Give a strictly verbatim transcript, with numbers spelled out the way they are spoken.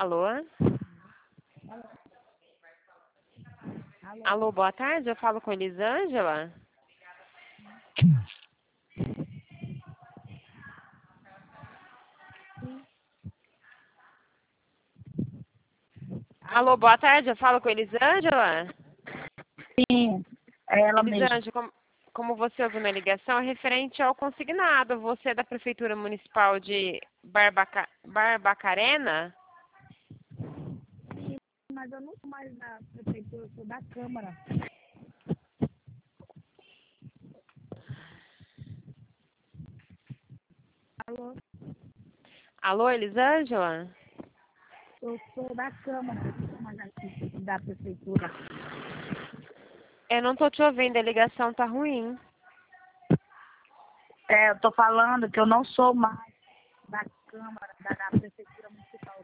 Alô? Alô, boa tarde, eu falo com Elisângela? Alô, boa tarde, eu falo com Elisângela? Sim, é ela mesma. Elisângela, como, como você ouviu na ligação, é referente ao consignado. Você é da Prefeitura Municipal de Barbaca, Barbacarena? Sim, mas eu não sou mais da prefeitura, eu sou da Câmara. Alô? Alô, Elisângela? Eu sou da Câmara, eu não sou mais aqui da prefeitura. Eu não tô te ouvindo, a ligação tá ruim. É, eu tô falando que eu não sou mais da Câmara, da, da Prefeitura Municipal.